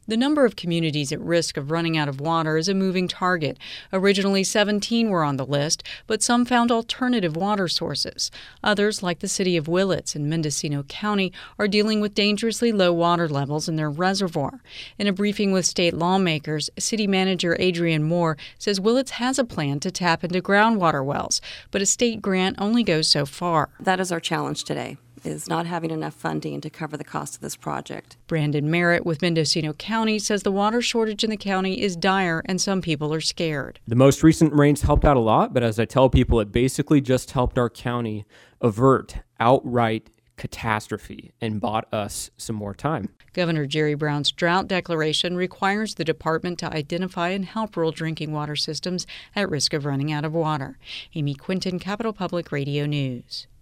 The number of communities at risk of running out of water is a moving target. Originally, 17 were on the list, but some found alternative water sources. Others, like the city of Willits in Mendocino County, are dealing with dangerously low water levels in their reservoir. In a briefing with state lawmakers, City Manager Adrian Moore says Willits has a plan to tap into groundwater wells, but a state grant only goes so far. That is our challenge today, is not having enough funding to cover the cost of this project. Brandon Merritt with Mendocino County says the water shortage in the county is dire and some people are scared. The most recent rains helped out a lot, but as I tell people, it basically just helped our county avert outright catastrophe and bought us some more time. Governor Jerry Brown's drought declaration requires the department to identify and help rural drinking water systems at risk of running out of water. Amy Quinton, Capitol Public Radio News.